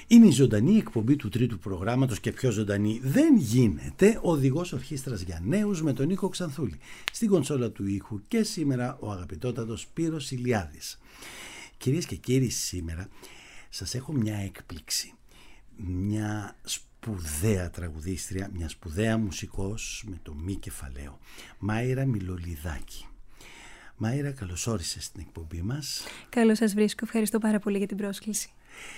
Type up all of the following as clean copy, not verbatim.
Είναι η ζωντανή εκπομπή του τρίτου προγράμματος και πιο ζωντανή δεν γίνεται. Οδηγός ορχήστρας για νέους με τον Νίκο Ξανθούλη. Στην κονσόλα του ήχου και σήμερα ο αγαπητότατος Σπύρος Ηλιάδης. Κυρίες και κύριοι, σήμερα σας έχω μια έκπληξη. Μια σπουδαία τραγουδίστρια, μια σπουδαία μουσικός με το μη κεφαλαίο. Μάιρα Μιλολιδάκη. Μάιρα, καλώς όρισες στην εκπομπή μας. Καλώς σας βρίσκω. Ευχαριστώ πάρα πολύ για την πρόσκληση.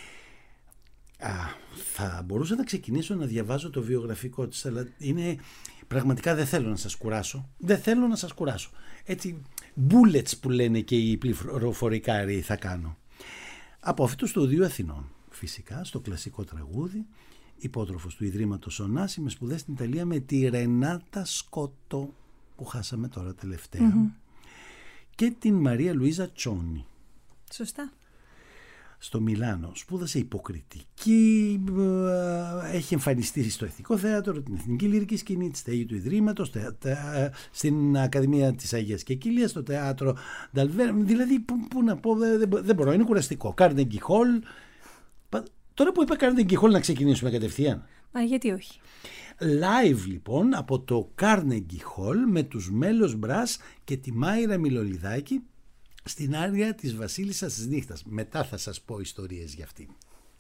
Θα μπορούσα να ξεκινήσω να διαβάζω το βιογραφικό της, αλλά πραγματικά δεν θέλω να σας κουράσω. Έτσι, bullets που λένε και οι πληροφορικάροι θα κάνω. Από αυτού του Στουδίου Αθηνών, φυσικά, στο κλασικό τραγούδι, υπότροφος του Ιδρύματος Ωνάση, με σπουδές στην Ιταλία με τη Ρενάτα Σκότο, που χάσαμε τώρα τελευταία, και την Μαρία Λουίζα Τσόνι. Σωστά. Στο Μιλάνο σπούδασε υποκριτική, έχει εμφανιστεί στο Εθνικό Θέατρο, την Εθνική Λυρική Σκηνή, τη Στέγη του Ιδρύματος, στην Ακαδημία της Αγίας Κεκίλιας, στο Θέατρο Νταλβέρ. Δηλαδή, πού να πω, δεν μπορώ, είναι κουραστικό. Carnegie Hall. Τώρα που είπα Carnegie Hall, να ξεκινήσουμε κατευθείαν. Γιατί όχι. Live λοιπόν από το Carnegie Hall με τους Μέλος Μπρας και τη Μάιρα Μιλολιδάκη στην άρια της Βασίλισσας της Νύχτας. Μετά θα σας πω ιστορίες για αυτήν.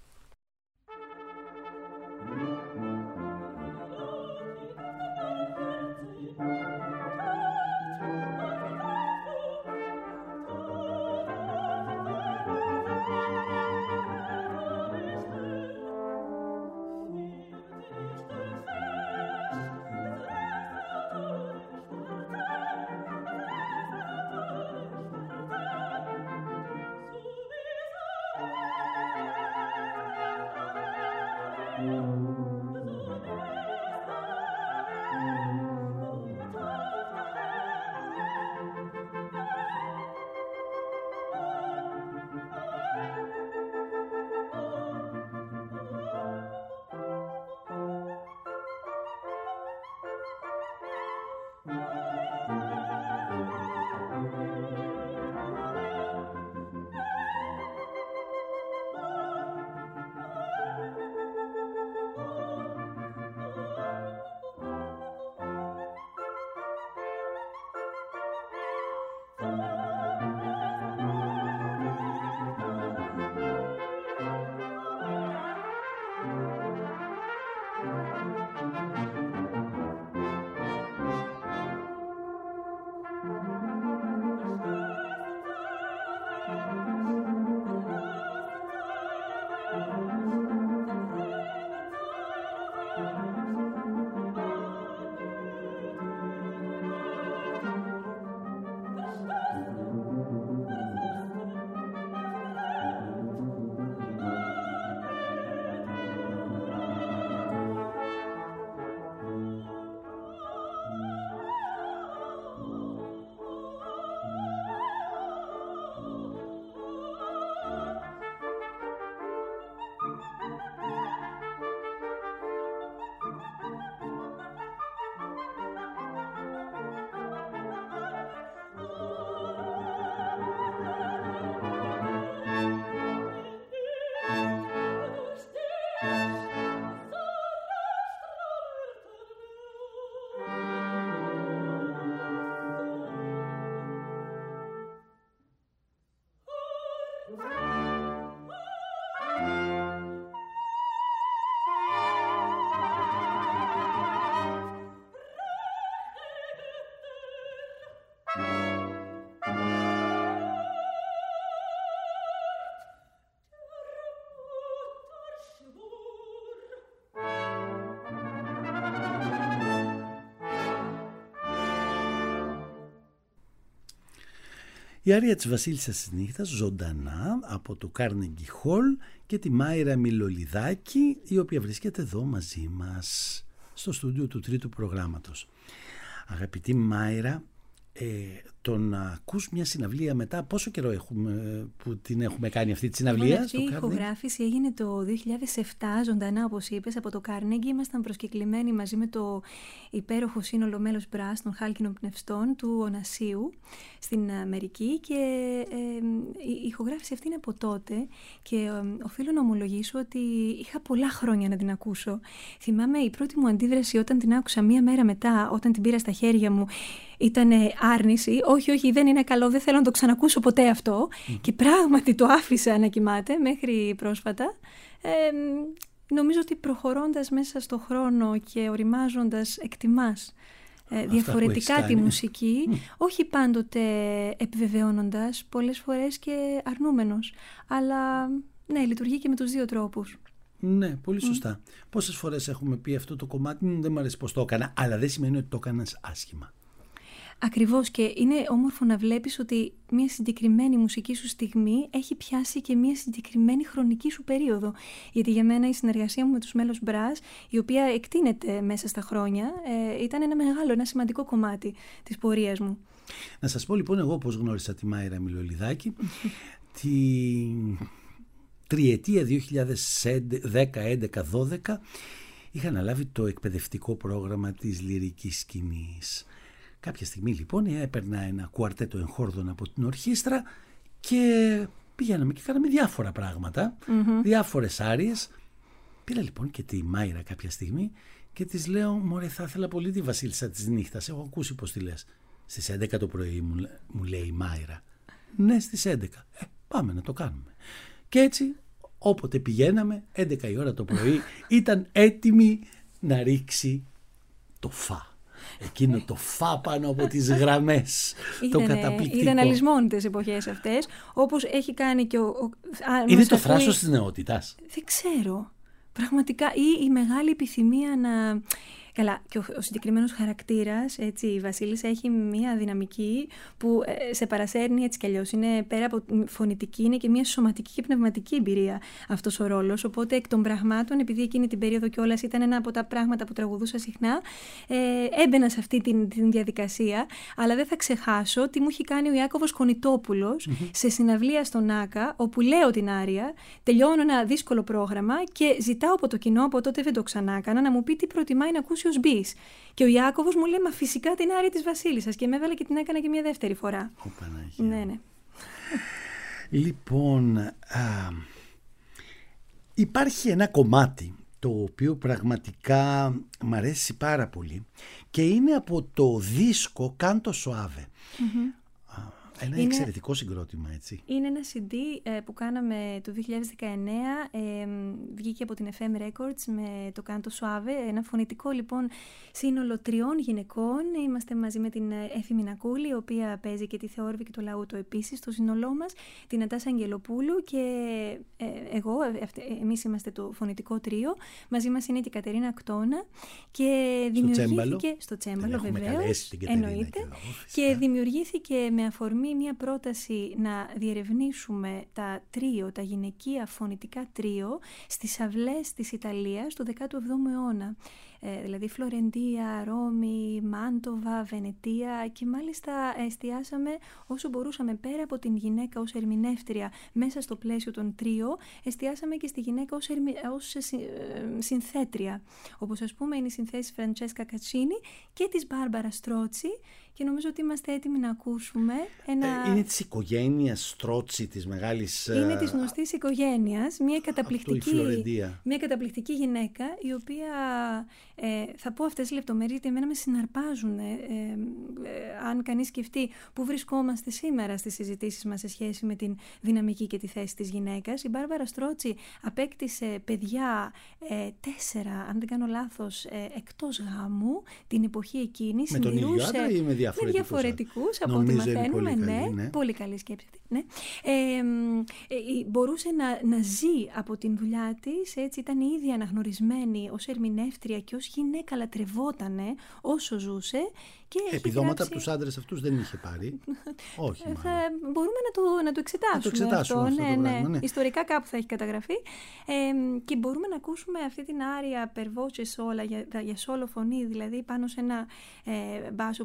Η άρια της Βασίλισσας της Νύχτας, ζωντανά από το Carnegie Hall, και τη Μάιρα Μιλολιδάκη, η οποία βρίσκεται εδώ μαζί μας στο στούντιο του τρίτου προγράμματος. Αγαπητή Μάιρα, το να ακούς μια συναυλία μετά, πόσο καιρό έχουμε που την έχουμε κάνει αυτή τη συναυλία? Αυτή η ηχογράφηση έγινε το 2007 ζωντανά, όπως είπες, από το Carnegie. Ήμασταν προσκεκλημένοι μαζί με το υπέροχο σύνολο μέλος Brass των Χάλκινων Πνευστών του Ωνασίου στην Αμερική, και η ηχογράφηση αυτή είναι από τότε, και οφείλω να ομολογήσω ότι είχα πολλά χρόνια να την ακούσω. Θυμάμαι η πρώτη μου αντίδραση όταν την άκουσα μία μέρα μετά, όταν την πήρα στα χέρια μου, ήταν άρνηση. Όχι, δεν είναι καλό, δεν θέλω να το ξανακούσω ποτέ αυτό. Και πράγματι το άφησα να κοιμάται μέχρι πρόσφατα. Νομίζω ότι προχωρώντας μέσα στο χρόνο και οριμάζοντας, εκτιμάς διαφορετικά τη μουσική, όχι πάντοτε επιβεβαιώνοντας, πολλές φορές και αρνούμενος. Αλλά ναι, λειτουργεί και με τους δύο τρόπους. Ναι, πολύ σωστά. Πόσες φορές έχουμε πει αυτό το κομμάτι, δεν μου αρέσει πως το έκανα, αλλά δεν σημαίνει ότι το έκανας άσχημα. Ακριβώς, και είναι όμορφο να βλέπεις ότι μια συγκεκριμένη μουσική σου στιγμή έχει πιάσει και μια συγκεκριμένη χρονική σου περίοδο. Γιατί για μένα η συνεργασία μου με τους μέλος Brass, η οποία εκτείνεται μέσα στα χρόνια, ήταν ένα σημαντικό κομμάτι της πορείας μου. Να σας πω λοιπόν εγώ πώς γνώρισα τη Μάιρα Μιλολιδάκη. Τη τριετία 2010-11-12 είχα αναλάβει το εκπαιδευτικό πρόγραμμα της λυρικής σκηνής. Κάποια στιγμή λοιπόν έπαιρνα ένα κουαρτέτο εγχόρδων από την ορχήστρα και πηγαίναμε και κάναμε διάφορα πράγματα, διάφορες άριες. Πήρα λοιπόν και τη Μάιρα κάποια στιγμή και της λέω: «Μωρέ, θα ήθελα πολύ τη Βασίλισσα της Νύχτας, έχω ακούσει πως τη λες». Στις 11 το πρωί μου λέει η Μάιρα: «Ναι, στις 11. Πάμε να το κάνουμε». Και έτσι όποτε πηγαίναμε, 11 η ώρα το πρωί, ήταν έτοιμη να ρίξει το φα. Εκείνο το φα πάνω από τις γραμμές. Το καταπληκτικό. Ήταν αλυσμόνητες εποχές αυτές, όπως έχει κάνει και είναι το θράσος της νεότητας. Δεν ξέρω. Πραγματικά, ή η μεγάλη επιθυμία να... Καλά, και ο συγκεκριμένος χαρακτήρας, έτσι, η Βασίλισσα έχει μια δυναμική που σε παρασέρνει έτσι κι αλλιώς. Είναι πέρα από φωνητική, είναι και μια σωματική και πνευματική εμπειρία αυτός ο ρόλος. Οπότε εκ των πραγμάτων, επειδή εκείνη την περίοδο κιόλας ήταν ένα από τα πράγματα που τραγουδούσα συχνά, έμπαινα σε αυτή τη διαδικασία. Αλλά δεν θα ξεχάσω τι μου έχει κάνει ο Ιάκωβος Κονιτόπουλος σε συναυλία στον Άκα, όπου λέω την άρια, τελειώνω ένα δύσκολο πρόγραμμα και ζητάω από το κοινό, από τότε δεν το ξανά έκανα, να μου πει τι προτιμάει να ακούσει ως μπις. Και ο Ιάκωβος μου λέει: «Μα φυσικά την άρια της Βασίλισσας». Και με έβαλε και την έκανα και μια δεύτερη φορά. Ναι. Λοιπόν, υπάρχει ένα κομμάτι το οποίο πραγματικά μ' αρέσει πάρα πολύ και είναι από το δίσκο Canto Suave. Ένα εξαιρετικό συγκρότημα, έτσι. Είναι ένα CD που κάναμε το 2019, βγήκε από την FM Records με το Canto Suave, ένα φωνητικό λοιπόν σύνολο 3 γυναικών. Είμαστε μαζί με την Έφη Μινακούλη, η οποία παίζει και τη Θεόρβη και το Λαούτο επίσης στο σύνολό μας, την Νατάσα Αγγελοπούλου και εγώ, εμείς είμαστε το φωνητικό τρίο. Μαζί μας είναι και η Κατερίνα Ακτώνα και δημιουργήθηκε στο τσέμπαλο βεβαίως, εννοείται, και δημιουργήθηκε με αφορμή μια πρόταση να διερευνήσουμε τα γυναικεία φωνητικά τρίο στις αυλές της Ιταλίας του 17ου αιώνα. Δηλαδή Φλωρεντία, Ρώμη, Μάντοβα, Βενετία, και μάλιστα εστιάσαμε όσο μπορούσαμε πέρα από την γυναίκα ως ερμηνεύτρια μέσα στο πλαίσιο των τρίο, εστιάσαμε και στη γυναίκα ως συνθέτρια, όπως ας πούμε είναι η συνθέση Φραντσέσκα Κατσίνη και της Μπάρμπαρα Στρότσι, και νομίζω ότι είμαστε έτοιμοι να ακούσουμε είναι της οικογένειας Στρότσι, της μεγάλης... Είναι της γνωστής οικογένειας, μια καταπληκτική γυναίκα, η οποία θα πω αυτές τις λεπτομέρειες γιατί εμένα με συναρπάζουν. Αν κανείς σκεφτεί πού βρισκόμαστε σήμερα στις συζητήσεις μας σε σχέση με την δυναμική και τη θέση της γυναίκας, η Μπάρμπαρα Στρότσι απέκτησε παιδιά 4, αν δεν κάνω λάθος, εκτός γάμου την εποχή εκείνη. Με τον ίδιο άντρα ή με διαφορετικούς από ό,τι μαθαίνουμε. Πολύ καλή σκέψη. Ναι. Μπορούσε να ζει από την δουλειά της, έτσι, ήταν η ίδια αναγνωρισμένη ως ερμηνεύτρια και ως γυναίκα, λατρευότανε όσο ζούσε. Και επιδόματα από τους άντρες αυτούς δεν είχε πάρει. Όχι, μπορούμε να το εξετάσουμε αυτό. Ναι. Ιστορικά κάπου θα έχει καταγραφεί. Και μπορούμε να ακούσουμε αυτή την άρια per voce sola, για σόλο φωνή, δηλαδή πάνω σε ένα μπάσο που επαναλαμβάνει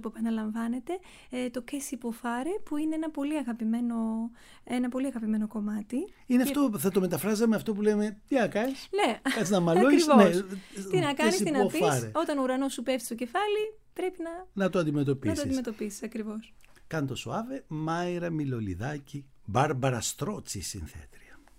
επαναλαμβάνεται, το «Che si può fare», που είναι ένα πολύ αγαπημένο κομμάτι. Είναι αυτό, θα το μεταφράζαμε αυτό που λέμε, τι να κάνεις, Ναι, κάτσε να μαλώσεις, τι να κάνεις, τι να πεις, όταν ο ουρανός σου πέφτει στο κεφάλι, πρέπει να το αντιμετωπίσεις. Να το αντιμετωπίσεις, ακριβώς. Κάντο Σουάβε, Μάιρα Μιλολιδάκη, Μπάρμπαρα Στρότσι συνθέτρια.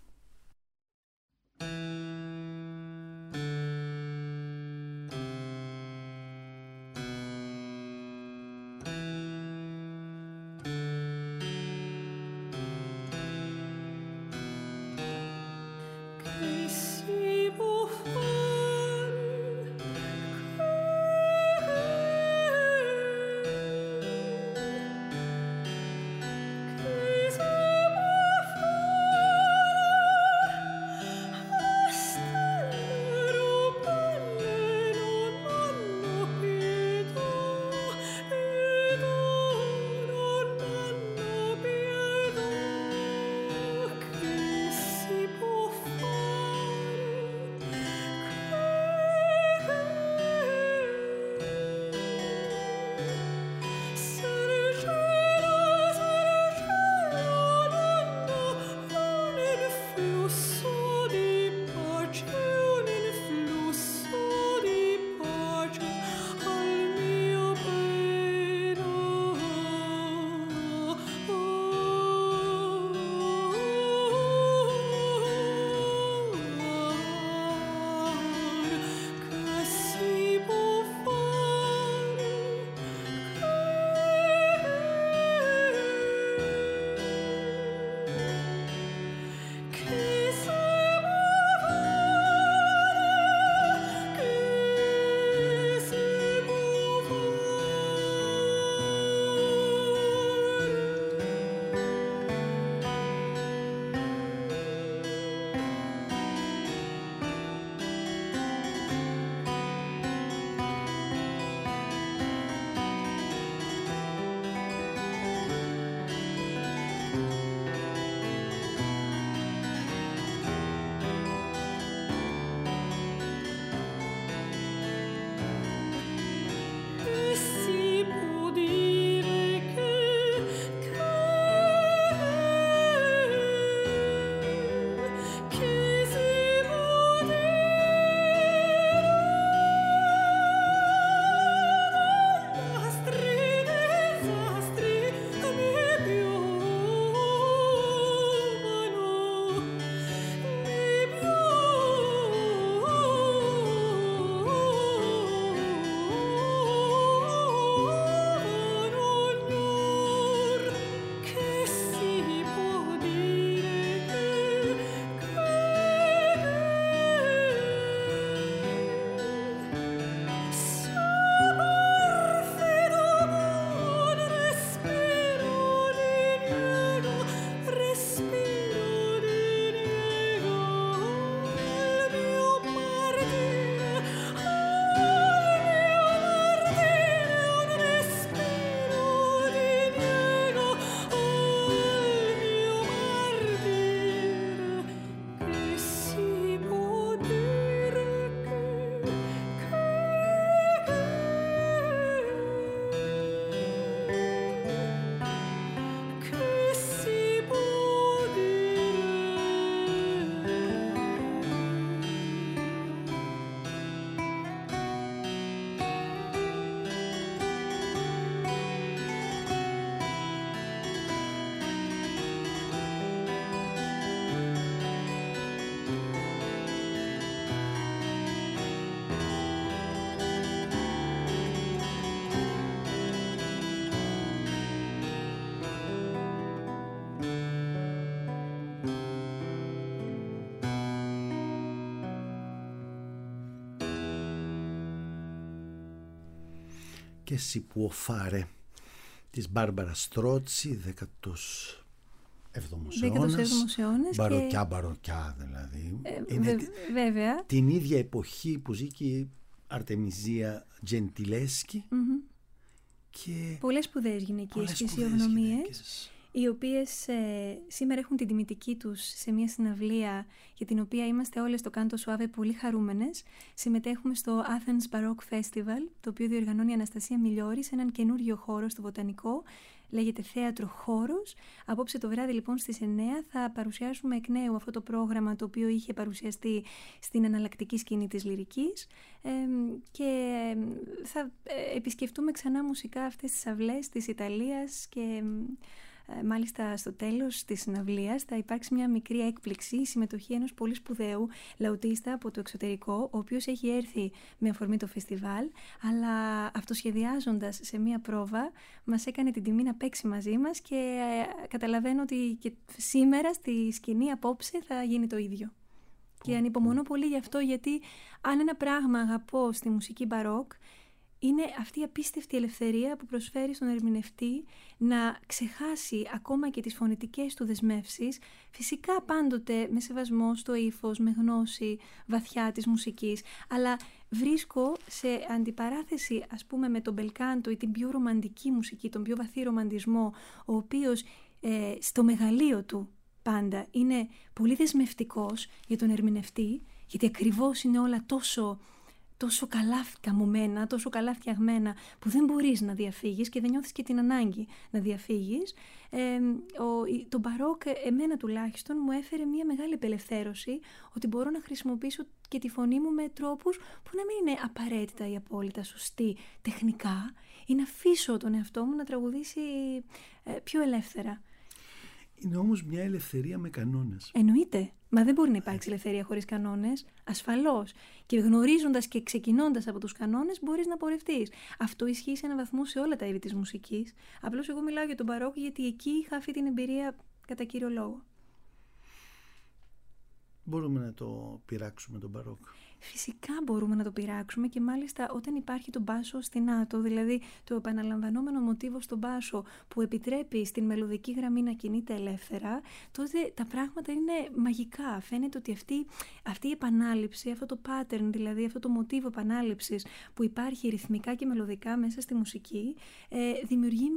Che si può fare της Μπάρμπαρα Στρότσι, 17ος αιώνας, μπαροκιά δηλαδή. Βέβαια. Την ίδια εποχή που ζει και η Αρτεμιζία Τζεντιλέσκι. Και πολλές σπουδαίες γυναικείες φυσιογνωμίες. οι οποίες σήμερα έχουν την τιμητική τους σε μια συναυλία για την οποία είμαστε όλες στο Canto Suave πολύ χαρούμενες. Συμμετέχουμε στο Athens Baroque Festival, το οποίο διοργανώνει η Αναστασία Μιλιώρη σε έναν καινούριο χώρο στο Βοτανικό. Λέγεται Θέατρο Χώρος. Απόψε το βράδυ λοιπόν στις 9 θα παρουσιάσουμε εκ νέου αυτό το πρόγραμμα το οποίο είχε παρουσιαστεί στην εναλλακτική σκηνή της λυρικής και θα επισκεφτούμε ξανά μουσικά αυτές τις αυλές της Ιταλίας και μάλιστα στο τέλος της συναυλίας θα υπάρξει μια μικρή έκπληξη, η συμμετοχή ενός πολύ σπουδαίου λαουτίστα από το εξωτερικό, ο οποίος έχει έρθει με αφορμή το φεστιβάλ, αλλά αυτοσχεδιάζοντας σε μια πρόβα μας έκανε την τιμή να παίξει μαζί μας και καταλαβαίνω ότι και σήμερα στη σκηνή απόψε θα γίνει το ίδιο. Και ανυπομονώ πολύ γι' αυτό, γιατί αν ένα πράγμα αγαπώ στη μουσική μπαρόκ, είναι αυτή η απίστευτη ελευθερία που προσφέρει στον ερμηνευτή να ξεχάσει ακόμα και τις φωνητικές του δεσμεύσεις, φυσικά πάντοτε με σεβασμό στο ύφος, με γνώση βαθιά της μουσικής, αλλά βρίσκω σε αντιπαράθεση ας πούμε με τον μπελκάντο ή την πιο ρομαντική μουσική, τον πιο βαθύ ρομαντισμό, ο οποίος στο μεγαλείο του πάντα είναι πολύ δεσμευτικός για τον ερμηνευτή, γιατί ακριβώς είναι όλα τόσο καλά καμωμένα, τόσο καλά φτιαγμένα που δεν μπορείς να διαφύγεις και δεν νιώθεις και την ανάγκη να διαφύγεις. Το μπαρόκ εμένα τουλάχιστον μου έφερε μια μεγάλη απελευθέρωση, ότι μπορώ να χρησιμοποιήσω και τη φωνή μου με τρόπους που να μην είναι απαραίτητα ή απόλυτα σωστοί τεχνικά, ή να αφήσω τον εαυτό μου να τραγουδήσει πιο ελεύθερα. Είναι όμως μια ελευθερία με κανόνες. Εννοείται. Μα δεν μπορεί να υπάρξει ελευθερία χωρίς κανόνες. Ασφαλώς. Και γνωρίζοντας και ξεκινώντας από τους κανόνες, μπορείς να πορευτείς. Αυτό ισχύει σε έναν βαθμό σε όλα τα είδη της μουσικής. Απλώς εγώ μιλάω για τον μπαρόκο, γιατί εκεί είχα αυτή την εμπειρία κατά κύριο λόγο. Μπορούμε να το πειράξουμε τον μπαρόκ? Φυσικά μπορούμε να το πειράξουμε, και μάλιστα όταν υπάρχει το μπάσο ostinato, δηλαδή το επαναλαμβανόμενο μοτίβο στον μπάσο που επιτρέπει στην μελωδική γραμμή να κινείται ελεύθερα, τότε τα πράγματα είναι μαγικά. Φαίνεται ότι αυτή η επανάληψη, αυτό το pattern, δηλαδή αυτό το μοτίβο επανάληψης που υπάρχει ρυθμικά και μελωδικά μέσα στη μουσική, δημιουργεί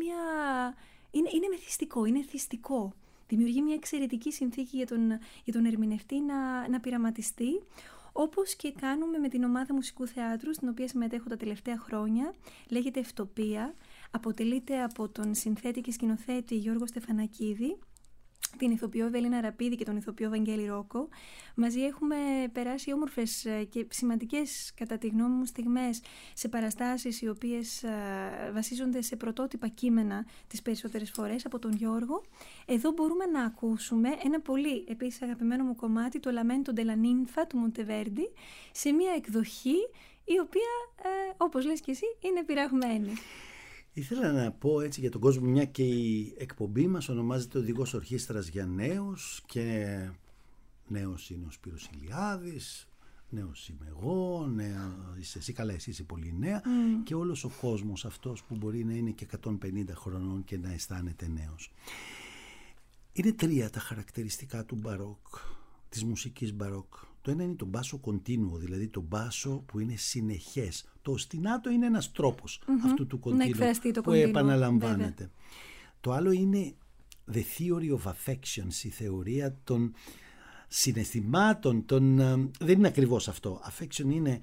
είναι μεθυστικό, είναι θυστικό. Δημιουργεί μια εξαιρετική συνθήκη για τον ερμηνευτή να πειραματιστεί, όπως και κάνουμε με την ομάδα μουσικού θεάτρου, στην οποία συμμετέχω τα τελευταία χρόνια. Λέγεται Ευτοπία, αποτελείται από τον συνθέτη και σκηνοθέτη Γιώργο Στεφανακίδη, την ηθοποιό Ευελίνα Ραπίδη και τον ηθοποιό Βαγγέλη Ρόκο. Μαζί έχουμε περάσει όμορφες και σημαντικές, κατά τη γνώμη μου, στιγμές σε παραστάσεις οι οποίες βασίζονται σε πρωτότυπα κείμενα τις περισσότερες φορές από τον Γιώργο. Εδώ μπορούμε να ακούσουμε ένα πολύ επίσης αγαπημένο μου κομμάτι, το Lamento della Ninfa του Μοντεβέρντι, σε μια εκδοχή η οποία, όπως λες και εσύ, είναι πειραγμένη. Ήθελα να πω έτσι για τον κόσμο, μια και η εκπομπή μας ονομάζεται Οδηγός Ορχήστρας για Νέους, και νέος είναι ο Σπύρος Ηλιάδης, νέος είμαι εγώ, είσαι εσύ, καλά εσύ είσαι πολύ νέα, και όλος ο κόσμος αυτός που μπορεί να είναι και 150 χρονών και να αισθάνεται νέος. Είναι τρία τα χαρακτηριστικά του μπαρόκ, της μουσικής μπαρόκ. Το ένα είναι το μπάσο κοντίνουο, δηλαδή το μπάσο που είναι συνεχές. Το ostinato είναι ένας τρόπος αυτού του κοντίνουο που επαναλαμβάνεται. Βέβαια. Το άλλο είναι the theory of affections, η θεωρία των συναισθημάτων. Δεν είναι ακριβώς αυτό. Affection είναι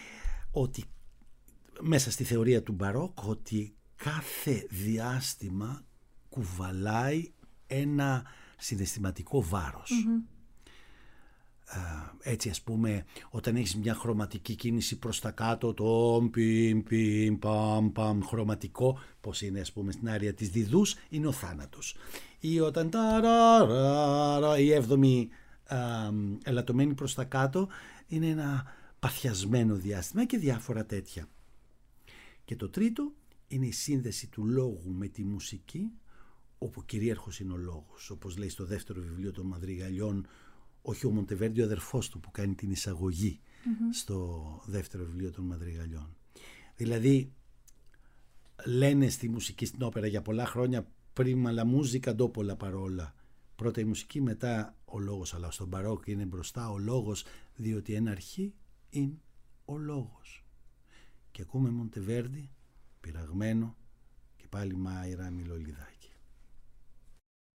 ότι μέσα στη θεωρία του μπαρόκ, ότι κάθε διάστημα κουβαλάει ένα συναισθηματικό βάρος. Έτσι, ας πούμε, όταν έχεις μια χρωματική κίνηση προς τα κάτω, το πιμ πιμ παμ παμ χρωματικό, πως είναι, ας πούμε, στην άρια της Διδούς, είναι ο θάνατος. Ή όταν η έβδομη ελαττωμένη προς τα κάτω είναι ένα παθιασμένο διάστημα, και διάφορα τέτοια. Και το τρίτο είναι η σύνδεση του λόγου με τη μουσική, όπου κυρίαρχος είναι ο λόγος, όπως λέει στο δεύτερο βιβλίο των Μαδριγαλιών, όχι ο Μοντεβέρντι, ο αδερφός του που κάνει την εισαγωγή στο δεύτερο βιβλίο των Μαδριγαλιών. Δηλαδή λένε στη μουσική, στην όπερα για πολλά χρόνια, prima la musica dopo la parola. Πρώτα η μουσική, μετά ο λόγος, αλλά στον μπαρόκ είναι μπροστά ο λόγος, διότι εν αρχή είναι ο λόγος. Και ακούμε Μοντεβέρντι πειραγμένο, και πάλι Μάιρα Μιλολιδάκη.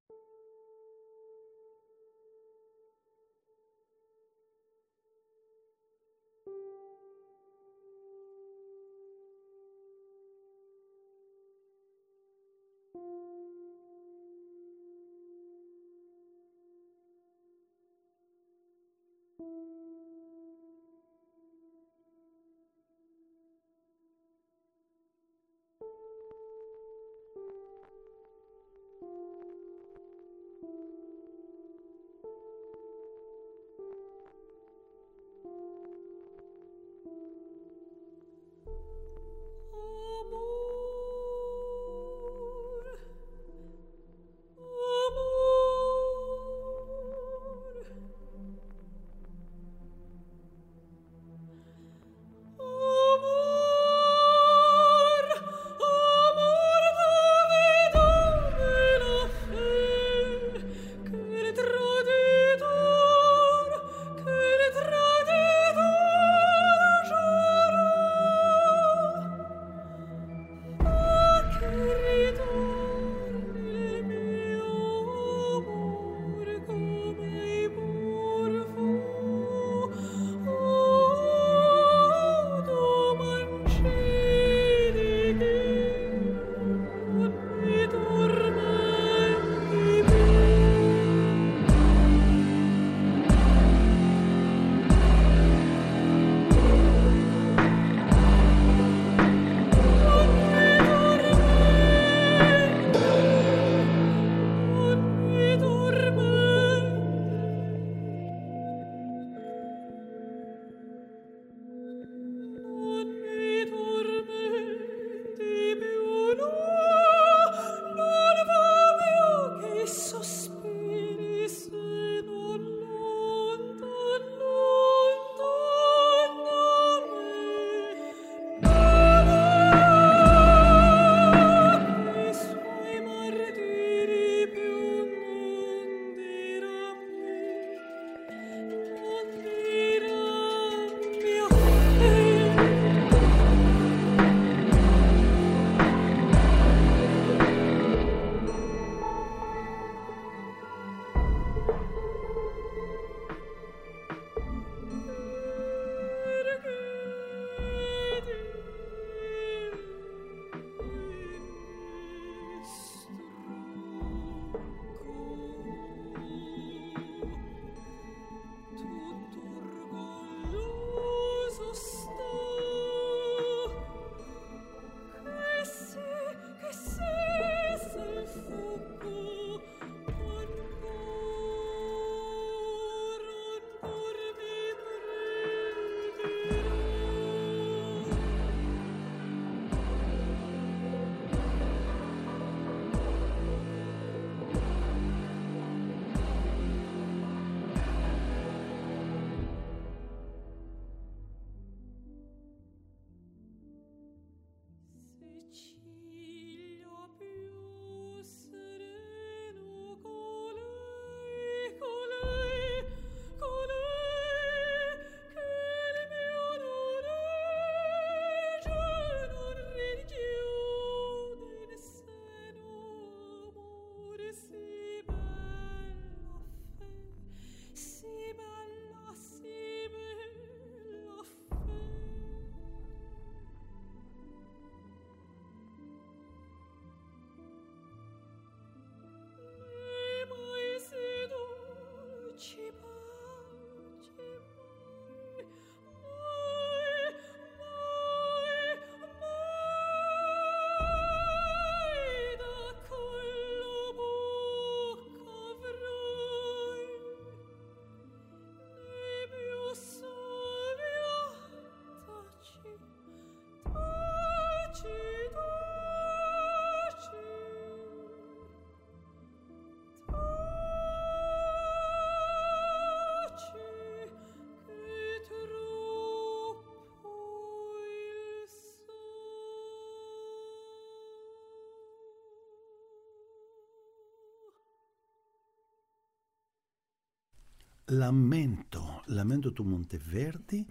Λαμέντο του Μοντεβέρντι,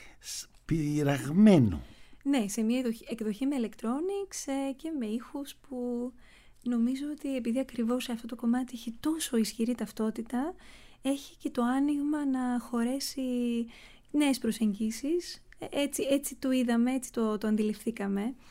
πειραγμένο. Ναι, σε μια εκδοχή με electronics και με ήχους που νομίζω ότι επειδή ακριβώς αυτό το κομμάτι έχει τόσο ισχυρή ταυτότητα, έχει και το άνοιγμα να χωρέσει νέες προσεγγίσεις. Έτσι το είδαμε, έτσι το αντιληφθήκαμε.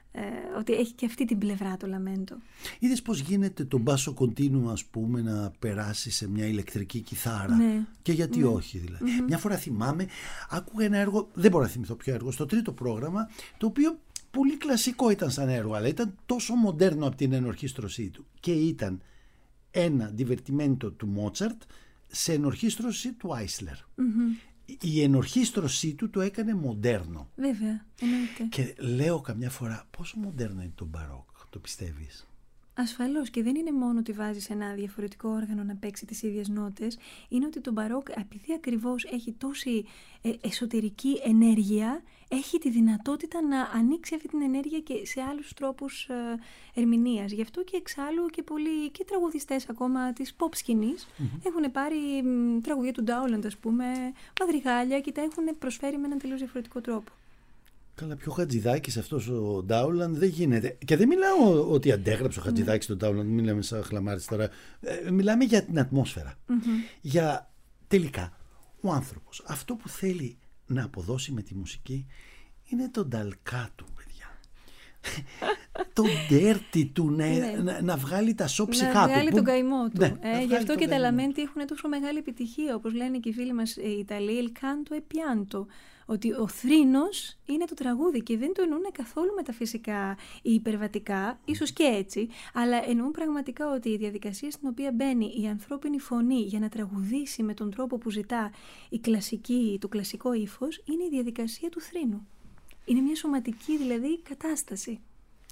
ότι έχει και αυτή την πλευρά το λαμέντο. Είδες πώς γίνεται το μπάσο κοντίνου, ας πούμε, να περάσει σε μια ηλεκτρική κιθάρα? Ναι. Και γιατί όχι, δηλαδή. Μια φορά θυμάμαι, άκουγα ένα έργο, δεν μπορώ να θυμηθώ ποιο έργο, στο τρίτο πρόγραμμα, το οποίο πολύ κλασικό ήταν σαν έργο, αλλά ήταν τόσο μοντέρνο από την ενορχήστρωσή του. Και ήταν ένα divertimento του Μότσαρτ σε ενορχήστρωση του Άισλερ. Η ενορχήστρωσή του το έκανε μοντέρνο. Βέβαια, εννοείται. Και λέω καμιά φορά, πόσο μοντέρνο είναι το μπαρόκ, το πιστεύεις? Ασφαλώς, και δεν είναι μόνο ότι βάζεις ένα διαφορετικό όργανο να παίξει τις ίδιες νότες, είναι ότι το μπαρόκ, επειδή ακριβώς έχει τόση εσωτερική ενέργεια, έχει τη δυνατότητα να ανοίξει αυτή την ενέργεια και σε άλλους τρόπους ερμηνείας. Γι' αυτό και εξάλλου και πολλοί και τραγουδιστές ακόμα της pop σκηνής έχουν πάρει τραγουδία του Ντάουλαντ, ας πούμε, μαδριγάλια, και τα έχουν προσφέρει με έναν τελείως διαφορετικό τρόπο. Καλά, πιο Χατζηδάκης αυτός ο Ντάουλαντ δεν γίνεται. Και δεν μιλάω ότι αντέγραψε ο Χατζηδάκης τον Ντάουλαντ, μην μιλάμε σαν χλαμάρις τώρα. Μιλάμε για την ατμόσφαιρα. Για τελικά ο άνθρωπος αυτό που θέλει να αποδώσει με τη μουσική είναι τον ταλκά του, παιδιά. Το ντέρτι του, να βγάλει τα σώψυχά του. Να βγάλει τον καημό του. Ναι, γι' αυτό και τα λαμέντι έχουν τόσο μεγάλη επιτυχία. Όπως λένε και οι φίλοι μας οι Ιταλοί, il canto e pianto. Ότι ο θρήνος είναι το τραγούδι, και δεν το εννοούν καθόλου μεταφυσικά ή υπερβατικά, ίσως και έτσι, αλλά εννοούν πραγματικά ότι η διαδικασία στην οποία μπαίνει η ανθρώπινη φωνή για να τραγουδήσει με τον τρόπο που ζητά το κλασικό ύφος, είναι η διαδικασία του θρήνου. Είναι μια σωματική δηλαδή κατάσταση.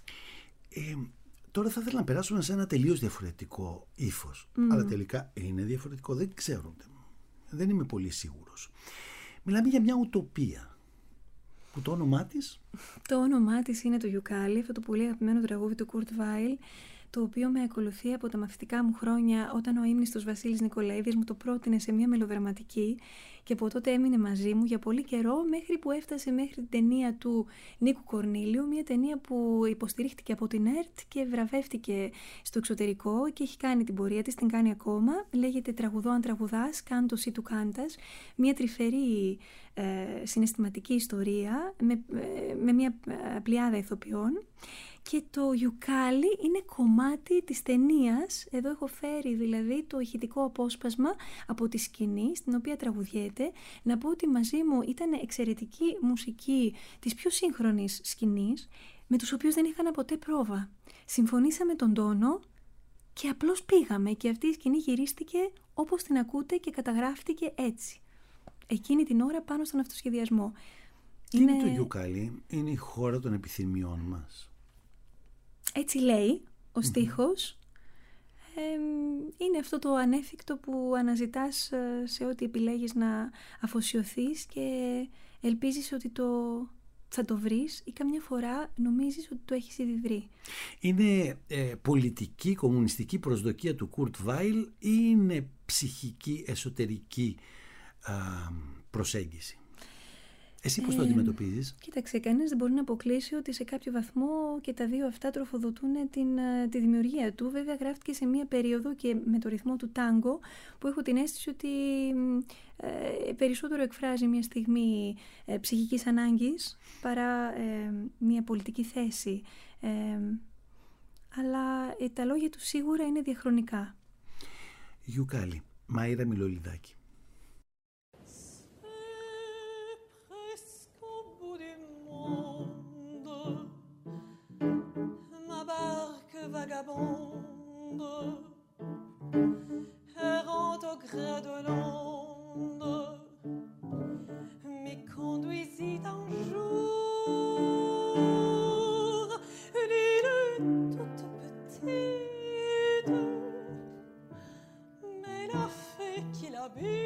Τώρα θα ήθελα να περάσουμε σε ένα τελείως διαφορετικό ύφος. Αλλά τελικά είναι διαφορετικό, δεν ξέρω. Δεν είμαι πολύ σίγουρος. Μιλάμε για μια ουτοπία. Που το όνομά της? Το όνομά της είναι το Γιουκάλι, αυτό το πολύ αγαπημένο τραγούδι του Κουρτ Βάιλ, το οποίο με ακολουθεί από τα μαθητικά μου χρόνια, όταν ο ύμνηστος Βασίλης Νικολαίδης μου το πρότεινε σε μια μελοδραματική, και από τότε έμεινε μαζί μου για πολύ καιρό, μέχρι που έφτασε μέχρι την ταινία του Νίκου Κορνήλιου, μια ταινία που υποστηρίχθηκε από την ΕΡΤ και βραβεύτηκε στο εξωτερικό και έχει κάνει την πορεία της, την κάνει ακόμα. Λέγεται «Τραγουδώ αν τραγουδάς, κάντος ή του κάντας», μια τρυφερή συναισθηματική ιστορία με μια πλειάδα ηθοποιών. Και το Γιουκάλι είναι κομμάτι της ταινίας. Εδώ έχω φέρει δηλαδή το ηχητικό απόσπασμα από τη σκηνή στην οποία τραγουδιέται. Να πω ότι μαζί μου ήταν εξαιρετική μουσική της πιο σύγχρονης σκηνής, με τους οποίους δεν είχαν ποτέ πρόβα. Συμφωνήσαμε τον τόνο και απλώς πήγαμε, και αυτή η σκηνή γυρίστηκε όπως την ακούτε και καταγράφτηκε έτσι. Εκείνη την ώρα πάνω στον αυτοσχεδιασμό. Τι είναι το Γιουκάλι? Είναι η χώρα των επιθυμιών μας. Έτσι λέει ο στίχος. Είναι αυτό το ανέφικτο που αναζητάς σε ό,τι επιλέγεις να αφοσιωθείς, και ελπίζεις ότι θα το βρεις, ή καμιά φορά νομίζεις ότι το έχεις ήδη βρει. Είναι πολιτική, κομμουνιστική προσδοκία του Κουρτ Βάιλ, ή είναι ψυχική, εσωτερική προσέγγιση? Εσύ πώς το αντιμετωπίζεις? Κοίταξε, κανένας δεν μπορεί να αποκλείσει ότι σε κάποιο βαθμό και τα δύο αυτά τροφοδοτούν τη δημιουργία του. Βέβαια γράφτηκε σε μία περίοδο και με το ρυθμό του τάγκο, που έχω την αίσθηση ότι περισσότερο εκφράζει μια στιγμή ψυχικής ανάγκης παρά μια πολιτική θέση. Αλλά τα λόγια του σίγουρα είναι διαχρονικά. Γιουκάλι, Μαΐρα Μιλολιδάκη. Vagabonde, errant au gré de l'onde, m'y conduisit un jour une île toute petite, mais la fée qui l'habite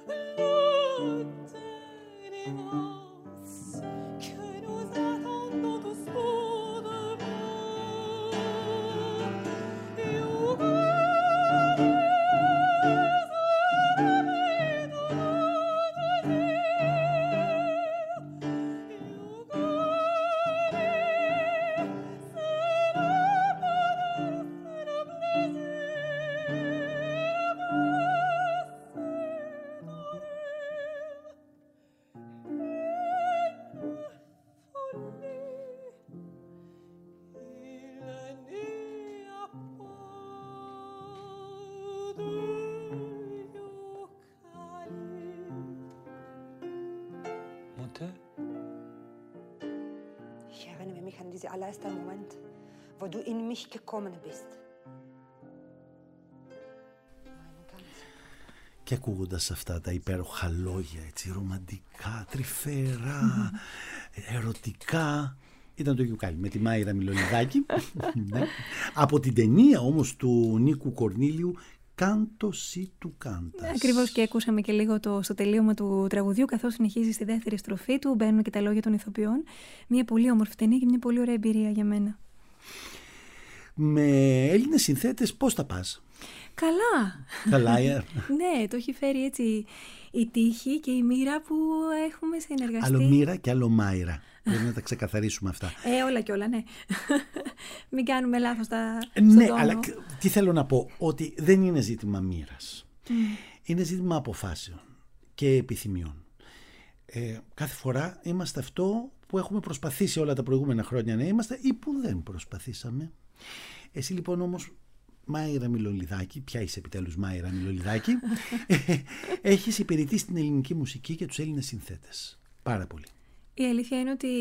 Ich erinnere mich an diesen allerersten Moment, wo du in mich gekommen bist. Και ακούγοντας αυτά τα υπέροχα λόγια, έτσι ρομαντικά, τρυφερά, ερωτικά, ήταν το Γιουκάλι με τη Μάιρα Μιλολιδάκη. Ναι. Από την ταινία όμως του Νίκου Κορνήλιου, «Κάντο σι του κάντας». Ακριβώς, και ακούσαμε και λίγο στο τελείωμα του τραγουδιού, καθώς συνεχίζει στη δεύτερη στροφή του, μπαίνουν και τα λόγια των ηθοποιών. Μια πολύ όμορφη ταινία και μια πολύ ωραία εμπειρία για μένα. Με Έλληνες συνθέτες πώς τα πας? Καλά. Καλά, ναι, το έχει φέρει έτσι η τύχη και η μοίρα που έχουμε συνεργαστεί. Άλλο μοίρα και άλλο Μάιρα. Πρέπει να τα ξεκαθαρίσουμε αυτά. Όλα και όλα, ναι. Μην κάνουμε λάθος ναι, αλλά τι θέλω να πω, ότι δεν είναι ζήτημα μοίρας. Είναι ζήτημα αποφάσεων και επιθυμιών. Κάθε φορά είμαστε αυτό που έχουμε προσπαθήσει όλα τα προηγούμενα χρόνια να είμαστε ή που δεν προσπαθήσαμε. Εσύ λοιπόν όμως, Μάιρα Μιλολιδάκη, ποια είσαι επιτέλους Μάιρα Μιλολιδάκη, έχεις υπηρετήσει την ελληνική μουσική και τους Έλληνες συνθέτες πάρα πολύ. Η αλήθεια είναι ότι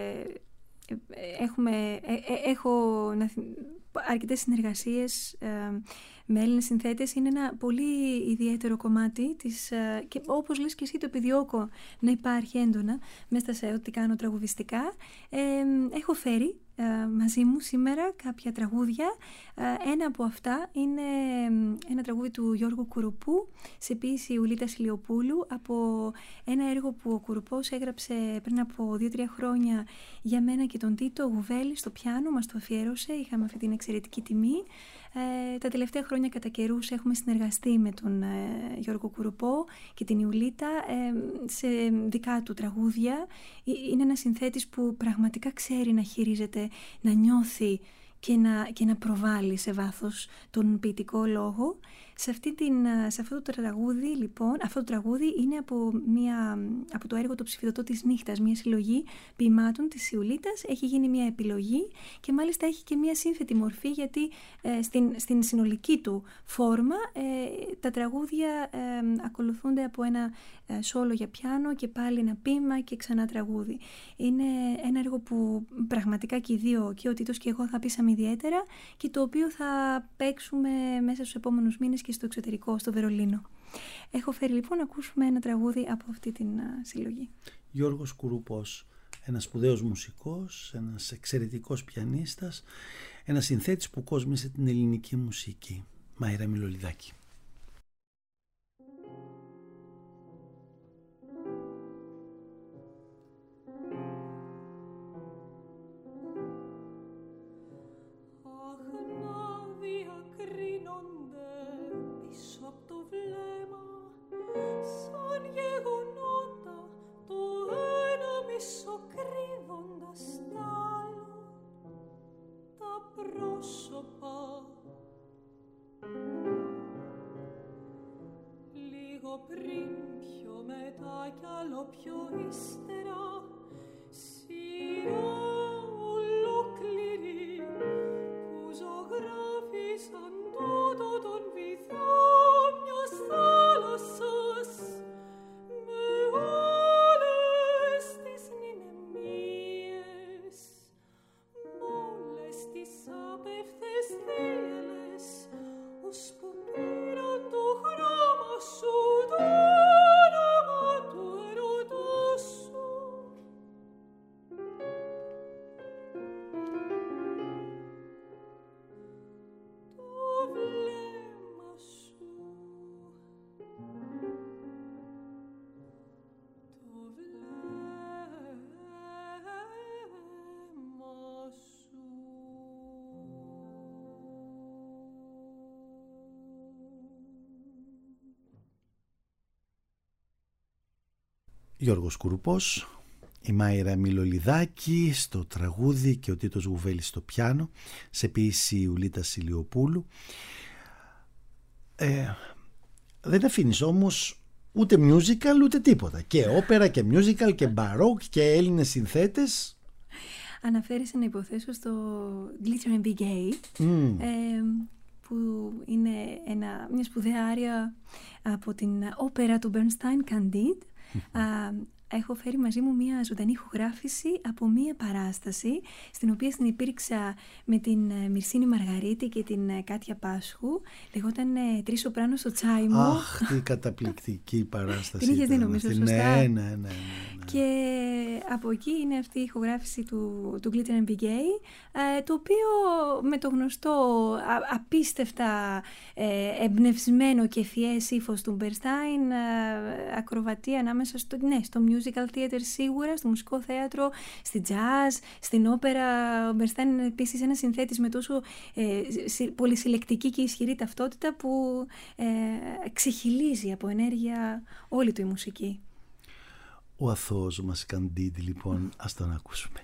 έχω αρκετές συνεργασίες με Έλληνες συνθέτες. Είναι ένα πολύ ιδιαίτερο κομμάτι της, και όπως λες και εσύ, το επιδιώκω να υπάρχει έντονα μέσα σε ό,τι κάνω τραγουδιστικά. Έχω φέρει μαζί μου σήμερα κάποια τραγούδια. Ένα από αυτά είναι ένα τραγούδι του Γιώργου Κουρουπού σε ποίηση Ιουλίτας Ηλιοπούλου, από ένα έργο που ο Κουρουπός έγραψε πριν από 2-3 χρόνια για μένα και τον Τίτο Γουβέλη στο πιάνο. Μας το αφιέρωσε, είχαμε αυτή την εξαιρετική τιμή. Τα τελευταία χρόνια κατά καιρούς έχουμε συνεργαστεί με τον Γιώργο Κουρουπό και την Ιουλίτα σε δικά του τραγούδια. Είναι ένας συνθέτης που πραγματικά ξέρει να χειρίζεται, να νιώθει και να προβάλλει σε βάθος τον ποιητικό λόγο. Σε αυτό το τραγούδι, λοιπόν, αυτό το τραγούδι είναι από το έργο «Το ψηφιδωτό της νύχτας», μια συλλογή ποιημάτων της Ιουλίτας. Έχει γίνει μια επιλογή και μάλιστα έχει και μια σύνθετη μορφή, γιατί στην συνολική του φόρμα τα τραγούδια ακολουθούνται από ένα σόλο για πιάνο και πάλι ένα ποίημα και ξανά τραγούδι. Είναι ένα έργο που πραγματικά και οι δύο, και ο Τίτος και εγώ, αγαπήσαμε ιδιαίτερα και το οποίο θα παίξουμε μέσα στους επόμενους μήνες και στο εξωτερικό, στο Βερολίνο. Έχω φέρει λοιπόν να ακούσουμε ένα τραγούδι από αυτή την συλλογή. Γιώργος Κουρουπός, ένας σπουδαίος μουσικός, ένας εξαιρετικός πιανίστας, ένας συνθέτης που κόσμησε την ελληνική μουσική. Μάιρα Μιλολιδάκη. Πριν πιο μετά κι άλλο πιο ύστερα, σειρά ολόκληρη που ζωγράφισαν τούτο τον βυθό μιας θάλασσας με όλες τις νηνεμίες, μ' όλες τις άπευθες θύελες, ώσπου πήραν το χρώμα σου, το όνομα του ερωτά σου. Το Γιώργος Κουρουπός, η Μάιρα Μιλολιδάκη στο τραγούδι και ο Τίτος Γουβέλης στο πιάνο, σε ποίηση Ιουλίτας Ηλιοπούλου. Δεν αφήνεις όμως ούτε musical ούτε τίποτα. Και όπερα και musical και μπαρόκ και Έλληνες συνθέτες. Αναφέρεις να υποθέσω στο Glitter and Be Gay, που είναι μια σπουδαία άρια από την όπερα του Bernstein, Candide. Έχω φέρει μαζί μου μια ζωντανή ηχογράφηση από μια παράσταση στην οποία συνυπήρξα με την Μυρσίνη Μαργαρίτη και την Κάτια Πάσχου. Λεγόταν «Τρεις σοπράνο στο τσάι μου». Αχ, τι καταπληκτική παράσταση. Την είχες δει νομίζω, σωστά? Ναι. Και από εκεί είναι αυτή η ηχογράφηση του Glitter and Be Gay, το οποίο με το γνωστό απίστευτα εμπνευσμένο και ευφυές ύφος του Bernstein ακροβατεί ανάμεσα στο musical theater σίγουρα, στο μουσικό θέατρο, στη jazz, στην όπερα. Ο Bernstein είναι επίσης ένας συνθέτης με τόσο πολυσυλλεκτική και ισχυρή ταυτότητα που ξεχυλίζει από ενέργεια όλη του η μουσική. Ο αθώος μας Candide, λοιπόν, ας τον ακούσουμε.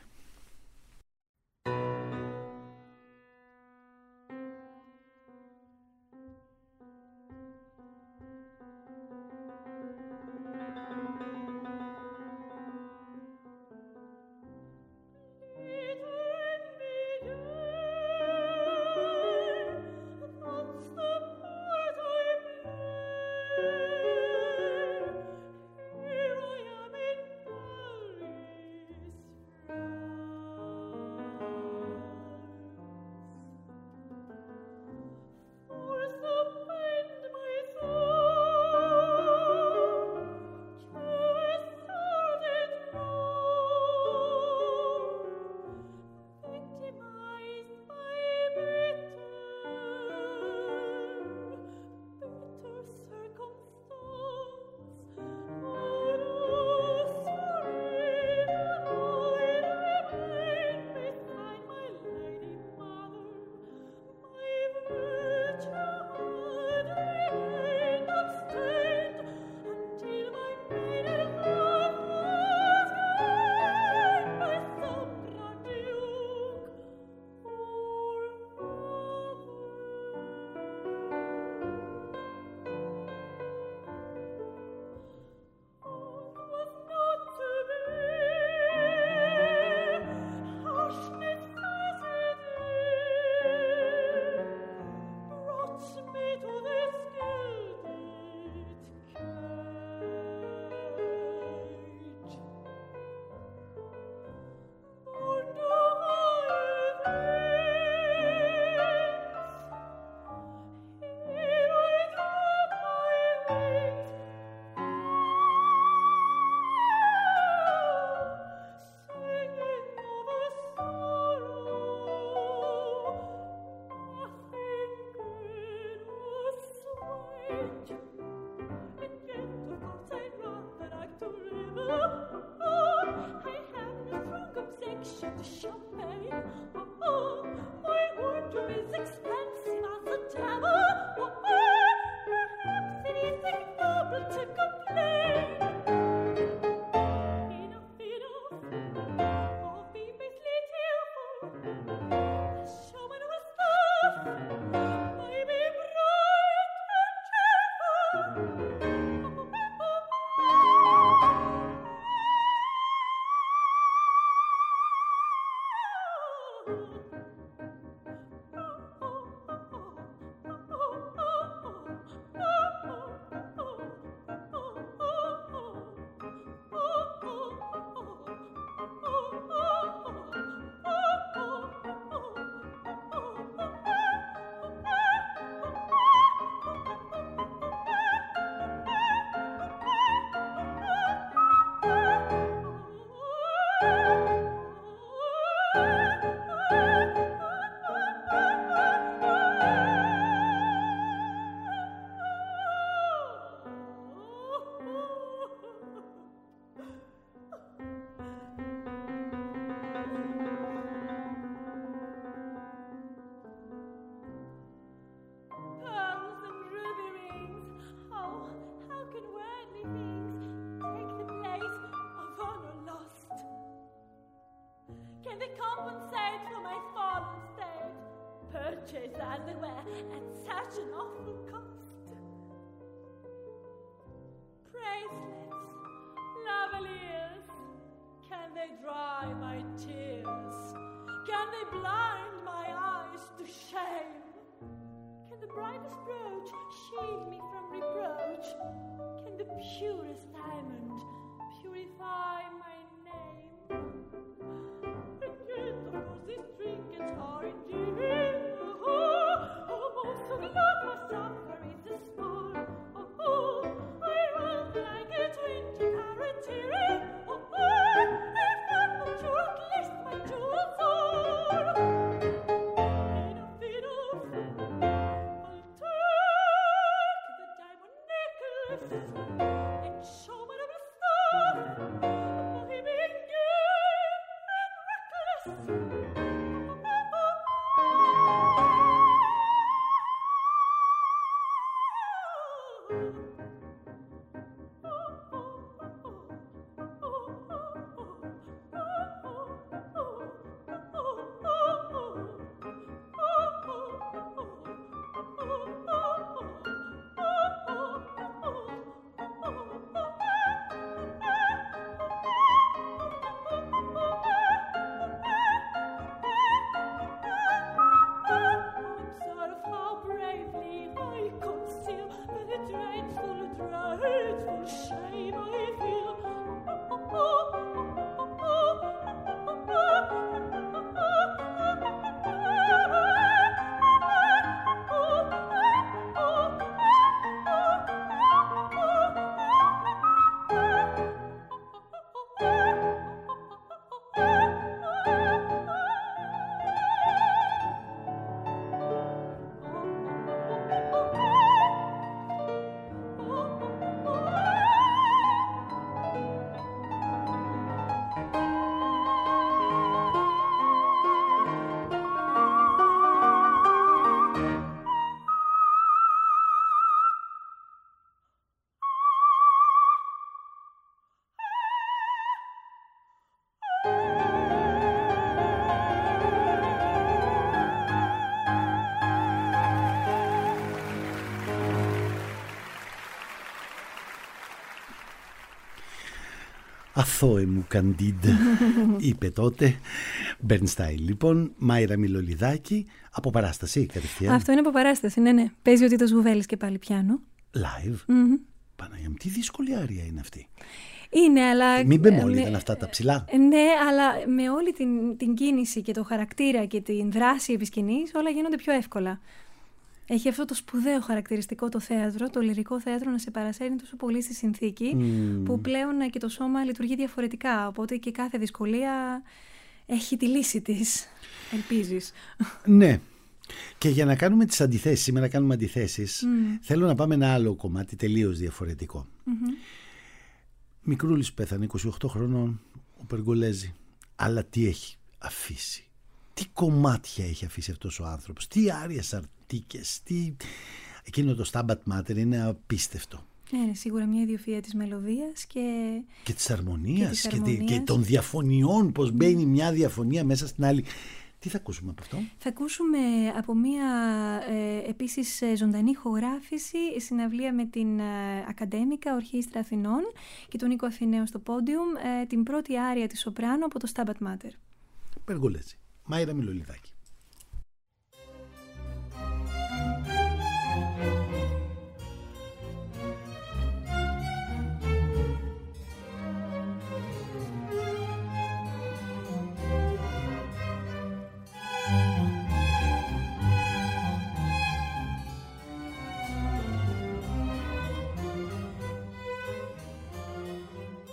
clothes as they wear at such an awful cost. Bracelets, lavaliers, can they dry my tears? Can they blind my eyes to shame? Can the brightest brooch shield me from reproach? Can the purest diamond purify my name? And yet, of course, these trinkets are indeed, most of love must suffer is the sport. I run like a 20-carat tearing. If not mature, at least my jewels are. Enough, I'll take the diamond necklace and show my double stuff, bohemian gay and reckless. Αθώε μου Καντίντ, είπε τότε. Μπερνστάιν λοιπόν, Μάιρα Μιλολιδάκη, από παράσταση κατευθείαν. Αυτό είναι από παράσταση, ναι. Παίζει ο Τίτος Βουβέλης και πάλι πιάνο. Live. Παναγία μου, τι δύσκολη άρια είναι αυτή. Είναι, αλλά... Μην μπεμόλυταν αυτά τα ψηλά. Ναι, αλλά με όλη την κίνηση και το χαρακτήρα και την δράση επί σκηνής, όλα γίνονται πιο εύκολα. Έχει αυτό το σπουδαίο χαρακτηριστικό το θέατρο, το λυρικό θέατρο, να σε παρασέρνει τόσο πολύ στη συνθήκη, που πλέον και το σώμα λειτουργεί διαφορετικά. Οπότε και κάθε δυσκολία έχει τη λύση της, ελπίζεις. Ναι. Και για να κάνουμε τις αντιθέσεις, σήμερα κάνουμε αντιθέσεις, θέλω να πάμε ένα άλλο κομμάτι τελείως διαφορετικό. Μικρούλης πέθανε, 28 χρονών, ο Περγολέζη. Αλλά τι έχει αφήσει. Τι κομμάτια έχει αφήσει αυτός ο άνθρωπος. Τι άριες αρτίκες. Εκείνο το Stabat Mater είναι απίστευτο. Είναι σίγουρα μια ιδιοφυΐα της μελωδίας και της αρμονίας και των διαφωνιών. Πώς μπαίνει μια διαφωνία μέσα στην άλλη. Τι θα ακούσουμε από αυτό? Θα ακούσουμε από μια επίσης ζωντανή ηχογράφηση συναυλία με την Ακαντέμικα Ορχήστρα Αθηνών και τον Νίκο Αθηναίο στο πόντιουμ, την πρώτη άρια της σοπράνο από το Stabat Mater. Περγολέζη, Μάιρα Μιλολιδάκη.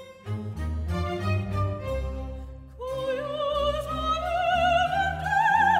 Oh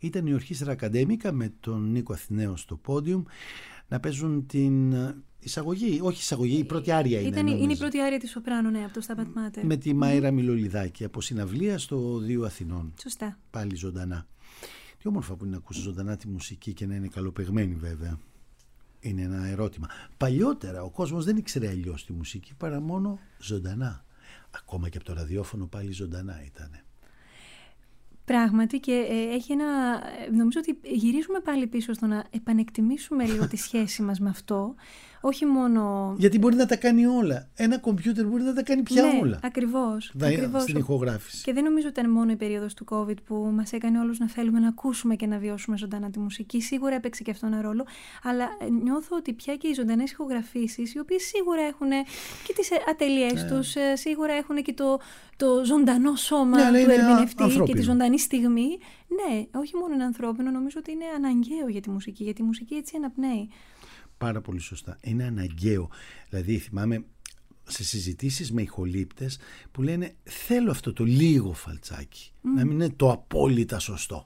ήταν η Ορχήστρα Ακαδέμικα με τον Νίκο Αθηναίο στο πόντιουμ να παίζουν την εισαγωγή, όχι εισαγωγή, η πρώτη άρια είναι η πρώτη άρια της Σοπράνο, ναι, από το Stabat Mater. Με τη Μαΐρα Μιλολιδάκη από συναυλία στο Δίου Αθηνών. Σωστά. Πάλι ζωντανά. Τι όμορφα που είναι να ακούσει ζωντανά τη μουσική και να είναι καλοπαιγμένη βέβαια. Είναι ένα ερώτημα. Παλιότερα ο κόσμος δεν ήξερε αλλιώς τη μουσική παρά μόνο ζωντανά. Ακόμα και από το ραδιόφωνο πάλι ζωντανά ήτανε. Πράγματι, και έχει νομίζω ότι γυρίζουμε πάλι πίσω στο να επανεκτιμήσουμε λίγο τη σχέση μας με αυτό. Όχι μόνο... Γιατί μπορεί να τα κάνει όλα. Ένα κομπιούτερ μπορεί να τα κάνει πια όλα. Ακριβώς. Στην ηχογράφηση. Και δεν νομίζω ότι ήταν μόνο η περίοδος του COVID που μας έκανε όλους να θέλουμε να ακούσουμε και να βιώσουμε ζωντανά τη μουσική. Σίγουρα έπαιξε και αυτό ένα ρόλο. Αλλά νιώθω ότι πια και οι ζωντανές ηχογραφήσεις, οι οποίες σίγουρα έχουν και τις ατελειές τους, σίγουρα έχουν και το ζωντανό σώμα του ερμηνευτή και τη ζωντανή στιγμή. Ναι, όχι μόνο είναι ανθρώπινο, νομίζω ότι είναι αναγκαίο για τη μουσική, γιατί η μουσική έτσι αναπνέει. Πάρα πολύ σωστά. Είναι αναγκαίο. Δηλαδή θυμάμαι σε συζητήσεις με ηχολήπτες που λένε θέλω αυτό το λίγο φαλτσάκι, να μην είναι το απόλυτα σωστό.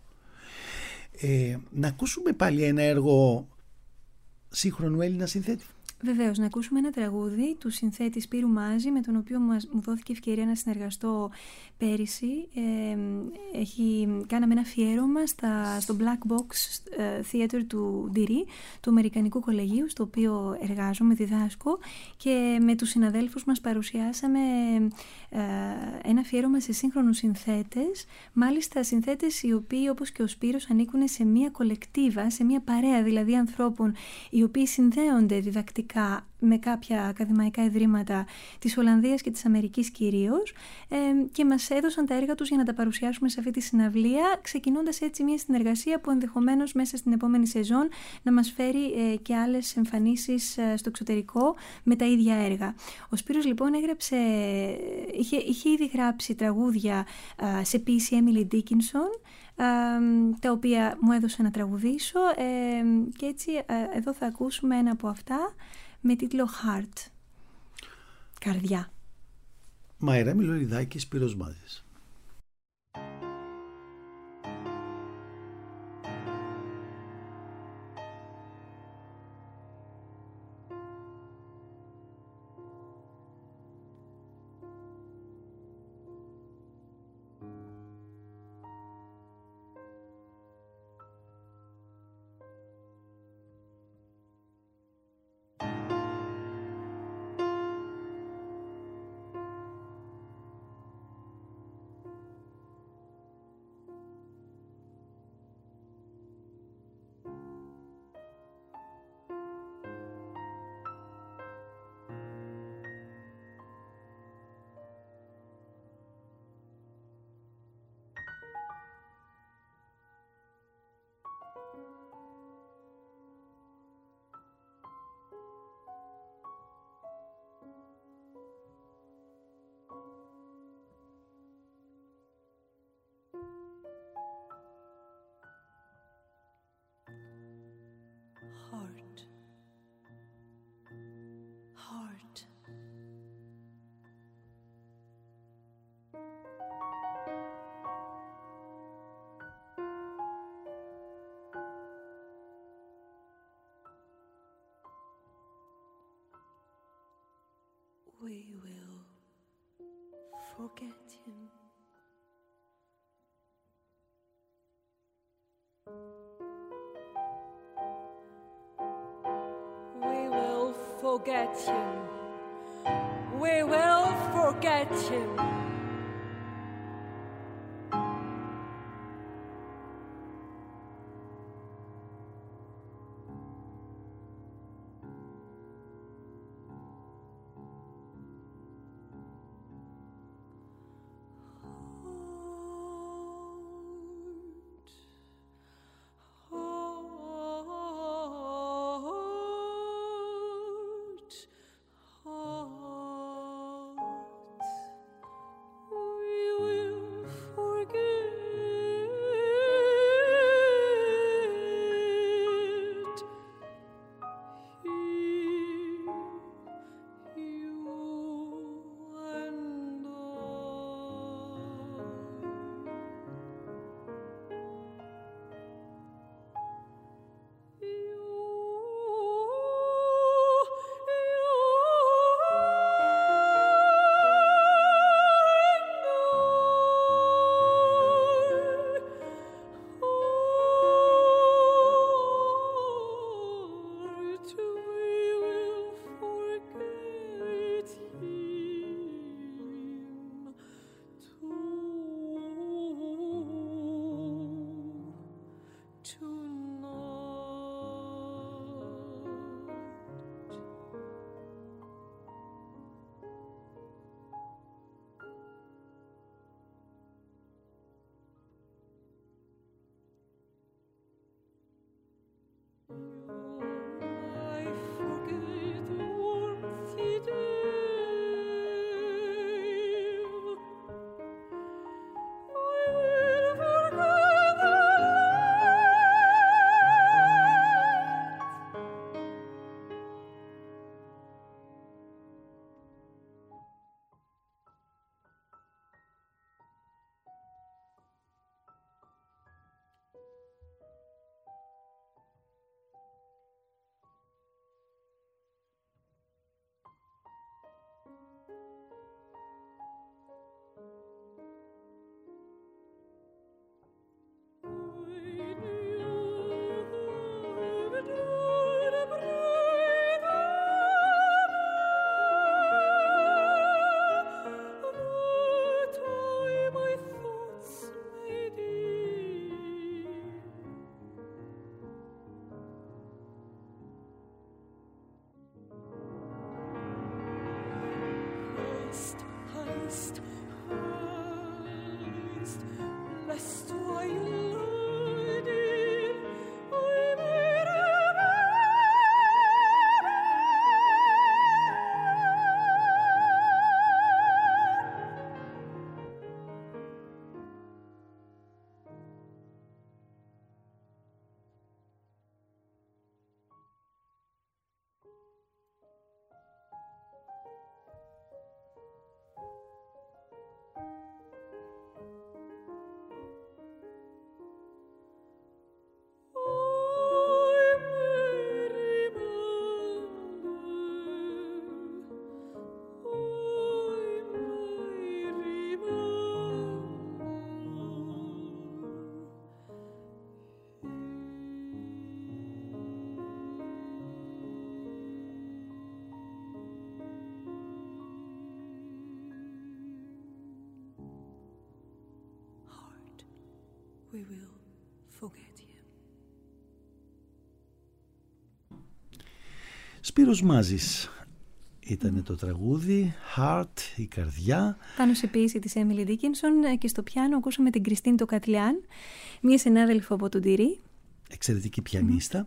Να ακούσουμε πάλι ένα έργο σύγχρονου Έλληνα συνθέτη. Βεβαίως, να ακούσουμε ένα τραγούδι του συνθέτη Σπύρου Μάζη, με τον οποίο μου δόθηκε ευκαιρία να συνεργαστώ πέρυσι. Κάναμε ένα αφιέρωμα στο Black Box Theater του Ντυρί, του Αμερικανικού Κολεγίου, στο οποίο εργάζομαι, διδάσκω, και με τους συναδέλφους μας παρουσιάσαμε ένα αφιέρωμα σε σύγχρονους συνθέτες, μάλιστα συνθέτες οι οποίοι, όπως και ο Σπύρος, ανήκουν σε μία κολεκτίβα, σε μία παρέα δηλαδή ανθρώπων οι οποίοι συνδέονται διδακτικά με κάποια ακαδημαϊκά ιδρύματα της Ολλανδίας και της Αμερικής κυρίως, και μας έδωσαν τα έργα τους για να τα παρουσιάσουμε σε αυτή τη συναυλία, ξεκινώντας έτσι μια συνεργασία που ενδεχομένως μέσα στην επόμενη σεζόν να μας φέρει και άλλες εμφανίσεις στο εξωτερικό με τα ίδια έργα. Ο Σπύρος λοιπόν είχε ήδη γράψει τραγούδια σε ποίηση Emily Dickinson, τα οποία μου έδωσε να τραγουδήσω, και έτσι εδώ θα ακούσουμε ένα από αυτά με τίτλο Heart, καρδιά. Μαΐρα Μιλολιδάκη, Σπύρος Μάζης. Heart. Heart. We will forget him. We will forget him. We will forget him. We will forget him. Σπύρος Μάζης ήταν το τραγούδι, Heart, η καρδιά. Πάνω σε ποίηση της Έμιλι Ντίκινσον και στο πιάνο ακούσαμε την Κριστίν Τοκατλιάν, μία συνάδελφο από τον Τυρί. Εξαιρετική πιανίστα.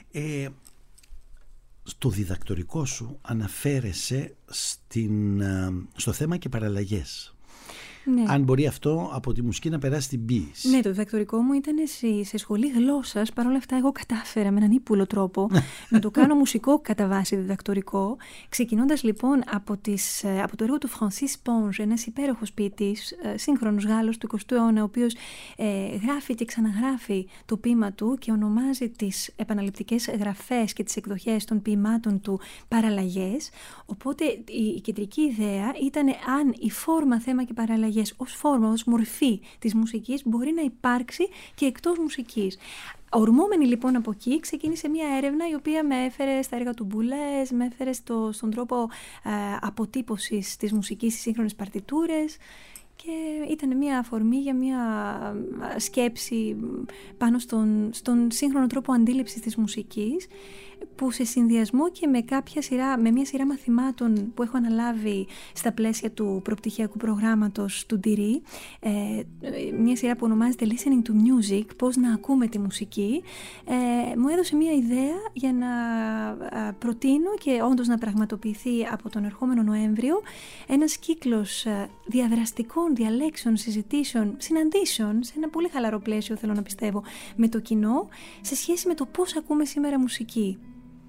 Στο διδακτορικό σου αναφέρεσαι στο θέμα και παραλλαγές. Ναι. Αν μπορεί αυτό από τη μουσική να περάσει στην ποίηση. Ναι, το διδακτορικό μου ήταν σε σχολή γλώσσας. Παρ' όλα αυτά, εγώ κατάφερα με έναν ύπουλο τρόπο να το κάνω μουσικό κατά βάση διδακτορικό. Ξεκινώντας λοιπόν από το έργο του Francis Ponge, ένας υπέροχος ποιητής, σύγχρονος Γάλλος του 20ου αιώνα, ο οποίος γράφει και ξαναγράφει το ποίημα του και ονομάζει τις επαναληπτικές γραφές και τις εκδοχές των ποιημάτων του παραλλαγές. Οπότε η κεντρική ιδέα ήταν αν η φόρμα, θέμα και παραλλαγές ως φόρμα, ως μορφή της μουσικής μπορεί να υπάρξει και εκτός μουσικής. Ορμόμενη λοιπόν από εκεί ξεκίνησε μια έρευνα η οποία με έφερε στα έργα του Boulez, με έφερε στον τρόπο αποτύπωσης της μουσικής στις σύγχρονες παρτιτούρες και ήταν μια αφορμή για μια σκέψη πάνω στον σύγχρονο τρόπο αντίληψης της μουσικής, που σε συνδυασμό και με μια σειρά μαθημάτων που έχω αναλάβει στα πλαίσια του προπτυχιακού προγράμματος του Ντυρί, μια σειρά που ονομάζεται Listening to Music, πώς να ακούμε τη μουσική, μου έδωσε μια ιδέα για να προτείνω και όντως να πραγματοποιηθεί από τον ερχόμενο Νοέμβριο ένας κύκλος διαδραστικών διαλέξεων, συζητήσεων, συναντήσεων σε ένα πολύ χαλαρό πλαίσιο, θέλω να πιστεύω, με το κοινό σε σχέση με το πώς ακούμε σήμερα μουσική.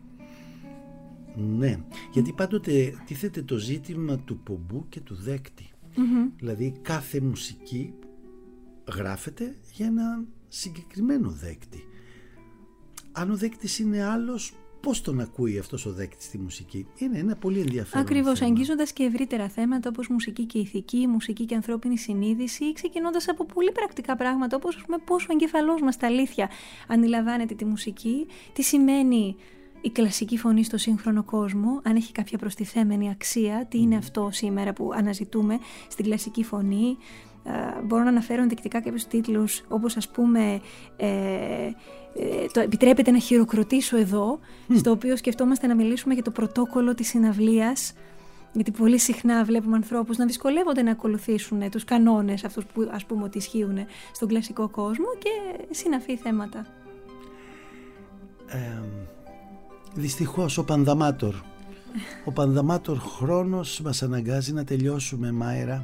Ναι, γιατί πάντοτε τίθεται το ζήτημα του πομπού και του δέκτη. Δηλαδή κάθε μουσική γράφεται για ένα συγκεκριμένο δέκτη. Αν ο δέκτης είναι άλλος, πώς τον ακούει αυτός ο δέκτης τη μουσική? Είναι ένα πολύ ενδιαφέρον Ακριβώς, θέμα. αγγίζοντας και ευρύτερα θέματα όπως μουσική και ηθική, μουσική και ανθρώπινη συνείδηση, ξεκινώντας από πολύ πρακτικά πράγματα όπως ας πούμε, πόσο ο εγκεφαλός μας τα αλήθεια αντιλαμβάνεται τη μουσική, τι σημαίνει η κλασική φωνή στο σύγχρονο κόσμο, αν έχει κάποια προστιθέμενη αξία, τι είναι αυτό σήμερα που αναζητούμε στην κλασική φωνή. Μπορώ να αναφέρω ενδεικτικά κάποιους τίτλους όπως ας πούμε το «Επιτρέπεται να χειροκροτήσω εδώ», στο οποίο σκεφτόμαστε να μιλήσουμε για το πρωτόκολλο της συναυλίας, γιατί πολύ συχνά βλέπουμε ανθρώπους να δυσκολεύονται να ακολουθήσουν τους κανόνες αυτούς που ας πούμε ότι ισχύουν στον κλασικό κόσμο και συναφή θέματα. Δυστυχώς ο πανδαμάτορ χρόνος μας αναγκάζει να τελειώσουμε, Μάιρα,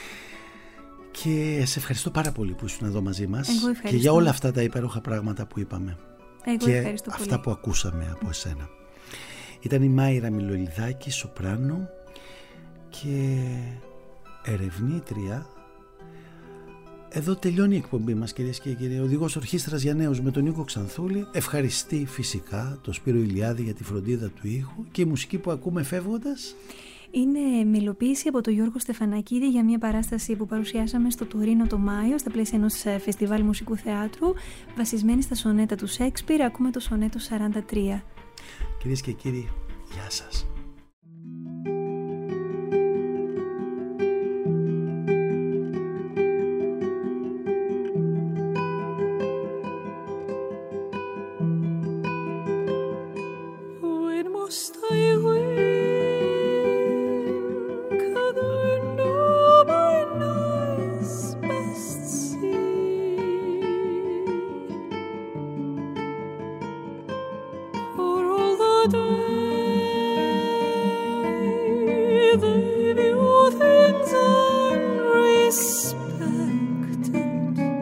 και σε ευχαριστώ πάρα πολύ που ήσουν εδώ μαζί μας και για όλα αυτά τα υπέροχα πράγματα που είπαμε και αυτά που ακούσαμε από εσένα. Ήταν η Μάιρα Μιλολιδάκη, σοπράνο και ερευνήτρια. Εδώ τελειώνει η εκπομπή μας, κυρίες και κύριοι. Οδηγός ορχήστρας για νέους με τον Νίκο Ξανθούλη ευχαριστεί φυσικά τον Σπύρο Ηλιάδη για τη φροντίδα του ήχου και η μουσική που ακούμε φεύγοντας Είναι μελοποίηση από τον Γιώργο Στεφανακίδη για μια παράσταση που παρουσιάσαμε στο Τωρίνο το Μάιο στα πλαίσια ενός φεστιβάλ μουσικού θεάτρου, βασισμένη στα σονέτα του Σέξπιρ. Ακούμε το σονέτο 43. Κυρίες και κύριοι, γεια σας.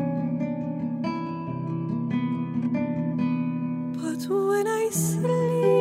When I sleep